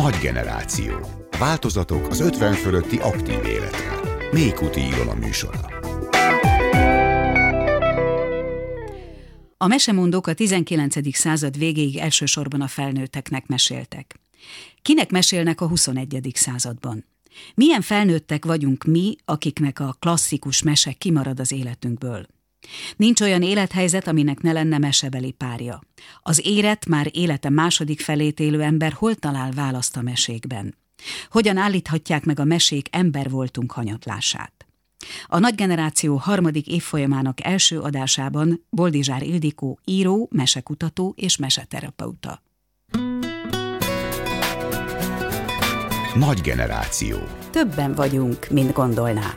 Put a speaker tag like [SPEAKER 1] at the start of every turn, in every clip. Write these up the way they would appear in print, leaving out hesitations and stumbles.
[SPEAKER 1] Nagy generáció. Változatok az 50 fölötti aktív életre. Mékuti Ilona műsora.
[SPEAKER 2] A mesemondók a 19. század végéig elsősorban a felnőtteknek meséltek. Kinek mesélnek a 21. században? Milyen felnőttek vagyunk mi, akiknek a klasszikus mese kimarad az életünkből? Nincs olyan élethelyzet, aminek ne lenne mesebeli párja. Az érett, már élete második felét élő ember hol talál választ a mesékben? Hogyan állíthatják meg a mesék ember voltunk hanyatlását? A Nagy generáció harmadik évfolyamának első adásában Boldizsár Ildikó író, mesekutató és meseterapeuta.
[SPEAKER 1] Nagy generáció.
[SPEAKER 2] Többen vagyunk, mint gondolná.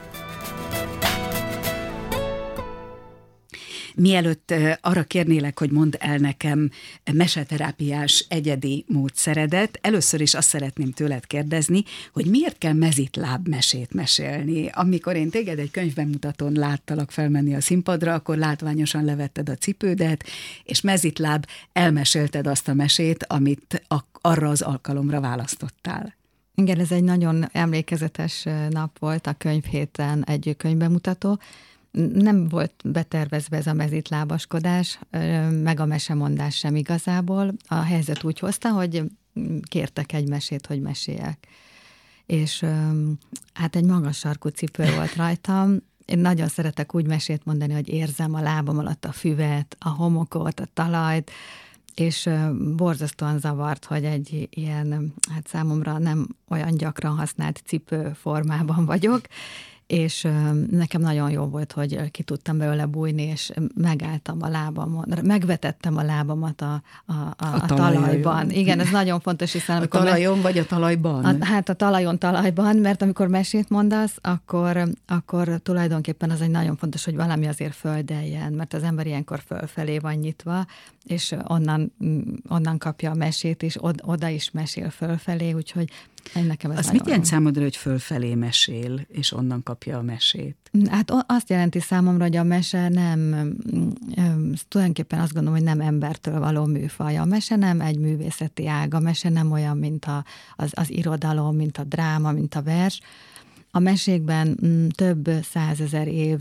[SPEAKER 2] Mielőtt arra kérnélek, hogy mondd el nekem meseterápiás egyedi módszeredet, először is azt szeretném tőled kérdezni, hogy miért kell mezitláb mesét mesélni? Amikor én téged egy könyvbemutatón láttalak felmenni a színpadra, akkor látványosan levetted a cipődet, és mezitláb elmesélted azt a mesét, amit arra az alkalomra választottál.
[SPEAKER 3] Igen, ez egy nagyon emlékezetes nap volt, a könyvhéten egy könyvbemutató. Nem volt betervezve ez a mezitlábaskodás, meg a mesemondás sem igazából. A helyzet úgy hozta, hogy kértek egy mesét, hogy meséljek. És hát egy magas sarkú cipő volt rajtam. Én nagyon szeretek úgy mesét mondani, hogy érzem a lábam alatt a füvet, a homokot, a talajt, és borzasztóan zavart, hogy egy ilyen, hát számomra nem olyan gyakran használt cipő formában vagyok, és nekem nagyon jó volt, hogy ki tudtam belőle bújni, és megálltam a lábamon, megvetettem a lábamat a talajban. Igen, ez nagyon fontos, hiszen
[SPEAKER 2] a talajon vagy a talajban?
[SPEAKER 3] Hát a talajban, mert amikor mesét mondasz, akkor tulajdonképpen az egy nagyon fontos, hogy valami azért földeljen, mert az ember ilyenkor fölfelé van nyitva, és onnan kapja a mesét, és oda is mesél fölfelé, úgyhogy nekem ez
[SPEAKER 2] az mit jelent számodra, hogy fölfelé mesél, és onnan kapja a mesét?
[SPEAKER 3] Hát azt jelenti számomra, hogy a mese nem, tulajdonképpen azt gondolom, hogy nem embertől való műfaj. A mese nem egy művészeti ág, a mese nem olyan, mint az irodalom, mint a dráma, mint a vers. A mesékben több százezer év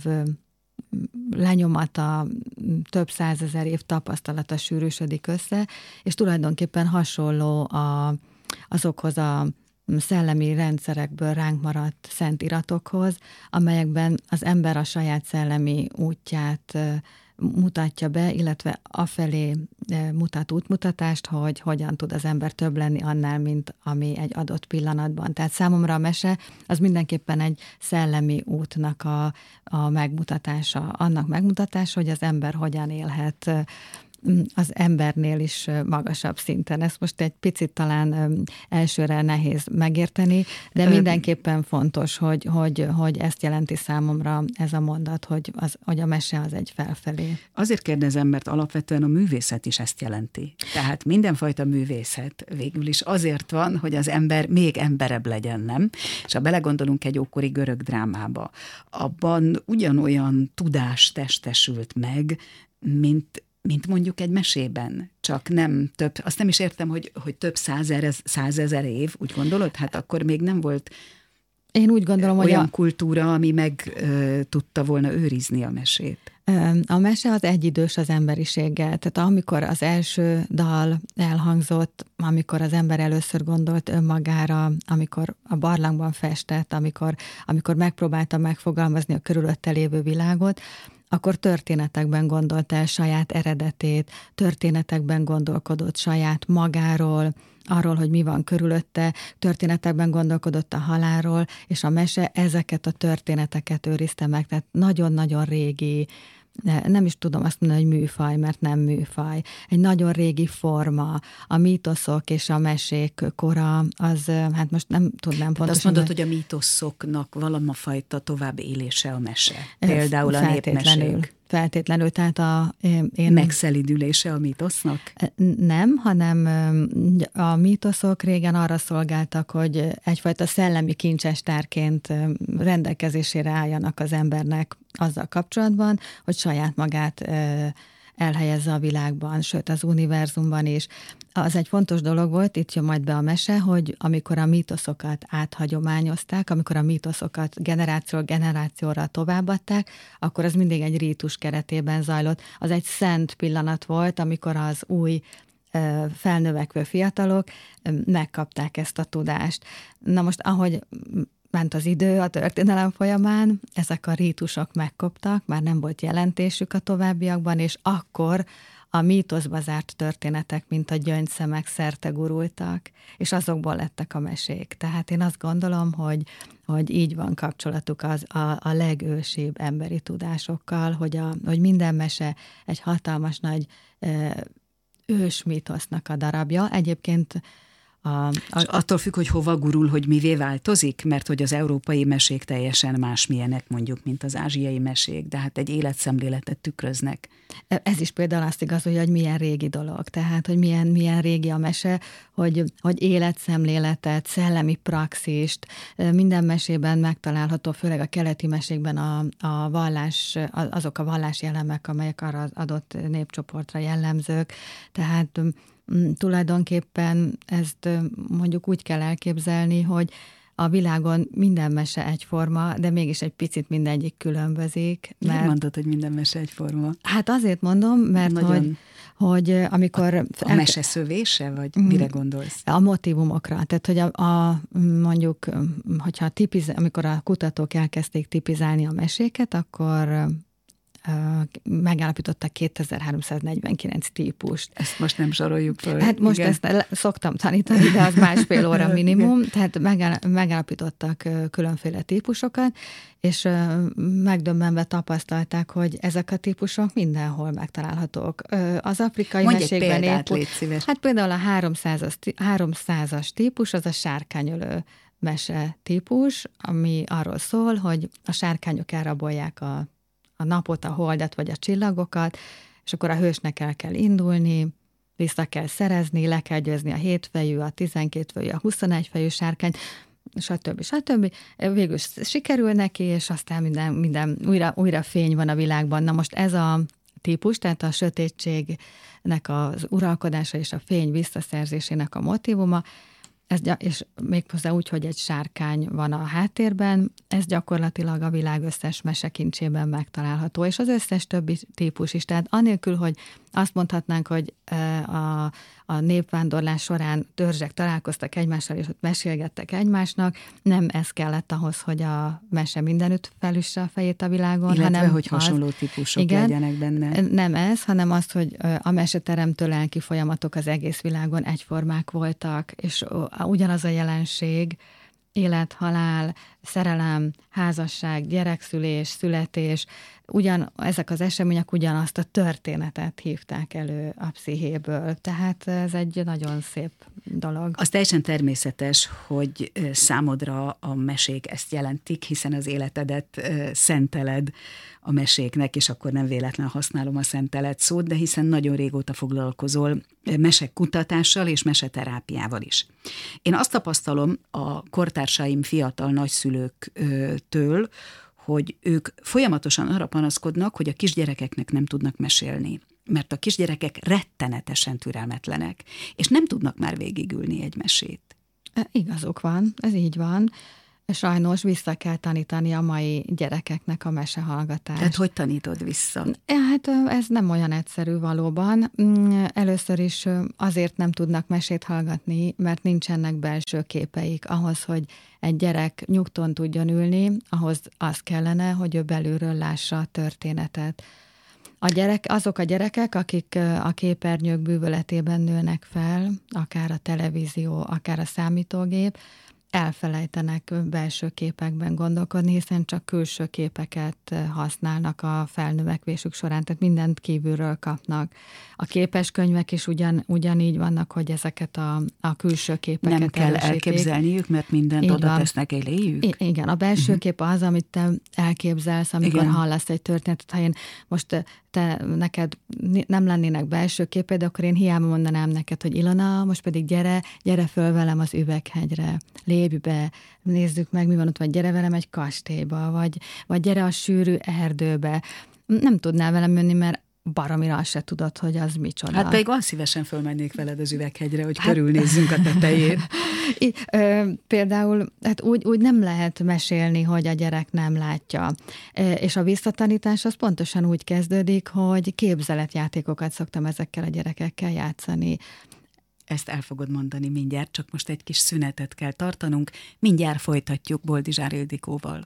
[SPEAKER 3] lenyomata, több százezer év tapasztalata sűrűsödik össze, és tulajdonképpen hasonló azokhoz a szellemi rendszerekből ránk maradt szent iratokhoz, amelyekben az ember a saját szellemi útját mutatja be, illetve afelé mutat útmutatást, hogy hogyan tud az ember több lenni annál, mint ami egy adott pillanatban. Tehát számomra a mese az mindenképpen egy szellemi útnak a megmutatása, annak megmutatása, hogy az ember hogyan élhet az embernél is magasabb szinten. Ezt most egy picit talán elsőre nehéz megérteni, de mindenképpen fontos, hogy ezt jelenti számomra ez a mondat, hogy a mese az egy felfelé.
[SPEAKER 2] Azért kérdezem, mert alapvetően a művészet is ezt jelenti. Tehát mindenfajta művészet végül is azért van, hogy az ember még emberebb legyen, nem? És ha belegondolunk egy ókori görög drámába, abban ugyanolyan tudás testesült meg, mint mondjuk egy mesében, csak nem több, azt nem is értem, hogy több százezer év, úgy gondolod? Hát akkor még nem volt
[SPEAKER 3] én úgy gondolom,
[SPEAKER 2] olyan kultúra, ami meg tudta volna őrizni a mesét.
[SPEAKER 3] A mese az egyidős az emberiséggel. Tehát amikor az első dal elhangzott, amikor az ember először gondolt önmagára, amikor a barlangban festett, amikor megpróbálta megfogalmazni a körülötte lévő világot, akkor történetekben gondolt el saját eredetét, történetekben gondolkodott saját magáról, arról, hogy mi van körülötte, történetekben gondolkodott a halálról, és a mese ezeket a történeteket őrizte meg, tehát nagyon-nagyon régi, nem is tudom azt mondani, hogy műfaj, mert nem műfaj. Egy nagyon régi forma, a mítoszok és a mesék kora, az, hát most nem tudnám pontosan.
[SPEAKER 2] Azt mondod, hogy a mítoszoknak valamifajta tovább élése a mese. Például a népmesék.
[SPEAKER 3] Feltétlenül, tehát
[SPEAKER 2] megszelidülése a mítosznak?
[SPEAKER 3] Nem, hanem a mítoszok régen arra szolgáltak, hogy egyfajta szellemi kincsestárként rendelkezésére álljanak az embernek azzal kapcsolatban, hogy saját magát elhelyezze a világban, sőt az univerzumban is. Az egy fontos dolog volt, itt jön majd be a mese, hogy amikor a mítoszokat áthagyományozták, amikor a mítoszokat generációra továbbadták, akkor az mindig egy rítus keretében zajlott. Az egy szent pillanat volt, amikor az új felnövekvő fiatalok megkapták ezt a tudást. Na most, ahogy ment az idő a történelem folyamán, ezek a rítusok megkoptak, már nem volt jelentésük a továbbiakban, és akkor a mítoszba zárt történetek, mint a gyöngyszemek szerte gurultak, és azokból lettek a mesék. Tehát én azt gondolom, hogy így van kapcsolatuk a legősibb emberi tudásokkal, hogy minden mese egy hatalmas nagy ős mítosznak a darabja. Egyébként
[SPEAKER 2] attól függ, hogy hova gurul, hogy mivé változik, mert hogy az európai mesék teljesen másmilyenek mondjuk, mint az ázsiai mesék, de hát egy életszemléletet tükröznek.
[SPEAKER 3] Ez is például azt igazolja, hogy milyen régi dolog, tehát hogy milyen régi a mese, hogy életszemléletet, szellemi praxist, minden mesében megtalálható, főleg a keleti mesékben a vallás, azok a vallási elemek, amelyek arra az adott népcsoportra jellemzők, tehát tulajdonképpen ezt mondjuk úgy kell elképzelni, hogy a világon minden mese egyforma, de mégis egy picit mindegyik különbözik.
[SPEAKER 2] Miért mondtad, hogy minden mese egyforma?
[SPEAKER 3] Hát azért mondom, mert hogy amikor...
[SPEAKER 2] A mese szövése, vagy mire gondolsz?
[SPEAKER 3] A motívumokra. Tehát, hogy mondjuk, hogyha amikor a kutatók elkezdték tipizálni a meséket, akkor megállapítottak 2349 típust.
[SPEAKER 2] Ezt most nem soroljuk föl.
[SPEAKER 3] Hát most
[SPEAKER 2] igen.
[SPEAKER 3] Ezt szoktam tanítani, de az másfél óra minimum. Tehát megállapítottak különféle típusokat, és megdöbbenve tapasztalták, hogy ezek a típusok mindenhol megtalálhatók. Az afrikai mesékben
[SPEAKER 2] légy szíves.
[SPEAKER 3] Hát például a 300-as típus, az a sárkányölő mese típus, ami arról szól, hogy a sárkányok elrabolják a napot, a holdat vagy a csillagokat, és akkor a hősnek el kell indulni, vissza kell szerezni, le kell győzni a 7 fejű, a 12 fejű, a 21 fejű sárkányt, stb. Végül sikerül neki, és aztán minden újra fény van a világban. Na most ez a típus, tehát a sötétségnek az uralkodása és a fény visszaszerzésének a motívuma, és méghozzá úgy, hogy egy sárkány van a háttérben, ez gyakorlatilag a világ összes mesekincsében megtalálható, és az összes többi típus is. Tehát anélkül, hogy azt mondhatnánk, hogy a népvándorlás során törzsek találkoztak egymással, és ott mesélgettek egymásnak, nem ez kellett ahhoz, hogy a mese mindenütt felüsse a fejét a világon.
[SPEAKER 2] Illetve,
[SPEAKER 3] hanem
[SPEAKER 2] hogy hasonló típusok legyenek benne.
[SPEAKER 3] Nem ez, hanem az, hogy a meseteremtő lelki folyamatok az egész világon egyformák voltak, és ugyanaz a jelenség, élet, halál, szerelem, házasság, gyerekszülés, születés, ezek az események ugyanazt a történetet hívták elő a pszichéből. Tehát ez egy nagyon szép dolog.
[SPEAKER 2] Az teljesen természetes, hogy számodra a mesék ezt jelentik, hiszen az életedet szenteled a meséknek, és akkor nem véletlen használom a szenteled szót, de hiszen nagyon régóta foglalkozol mesek kutatással és meseterápiával is. Én azt tapasztalom a kortársaim fiatal nagyszülőktől, hogy ők folyamatosan arra panaszkodnak, hogy a kisgyerekeknek nem tudnak mesélni, mert a kisgyerekek rettenetesen türelmetlenek, és nem tudnak már végigülni egy mesét.
[SPEAKER 3] Igazuk van, ez így van. Sajnos vissza kell tanítani a mai gyerekeknek a mesehallgatást.
[SPEAKER 2] Tehát hogy tanítod vissza?
[SPEAKER 3] Hát ez nem olyan egyszerű valóban. Először is azért nem tudnak mesét hallgatni, mert nincsenek belső képeik. Ahhoz, hogy egy gyerek nyugton tudjon ülni, ahhoz az kellene, hogy ő belülről lássa a történetet. Azok a gyerekek, akik a képernyők bűvöletében nőnek fel, akár a televízió, akár a számítógép, elfelejtenek belső képekben gondolkodni, hiszen csak külső képeket használnak a felnövekvésük során, tehát mindent kívülről kapnak. A képeskönyvek is ugyanígy vannak, hogy ezeket a külső képeket
[SPEAKER 2] nem kell elképzelniük, mert mindent oda tesznek eléjük?
[SPEAKER 3] Igen, a belső kép az, amit te elképzelsz, amikor hallasz egy történetet. Ha én most neked nem lennének belső képed, akkor én hiába mondanám neked, hogy Ilona, most pedig gyere föl velem az Üveghegyre, lépj be, nézzük meg, mi van ott, vagy gyere velem egy kastélyba, vagy gyere a sűrű erdőbe. Nem tudnál velem jönni, mert baromira azt se tudod, hogy az micsoda.
[SPEAKER 2] Hát pedig olyan szívesen fölmennék veled az Üveghegyre, hogy körülnézzünk a tetején.
[SPEAKER 3] Például hát úgy nem lehet mesélni, hogy a gyerek nem látja. És a visszatanítás az pontosan úgy kezdődik, hogy képzeletjátékokat szoktam ezekkel a gyerekekkel játszani.
[SPEAKER 2] Ezt el fogod mondani mindjárt, csak most egy kis szünetet kell tartanunk, mindjárt folytatjuk Boldizsár Ildikóval.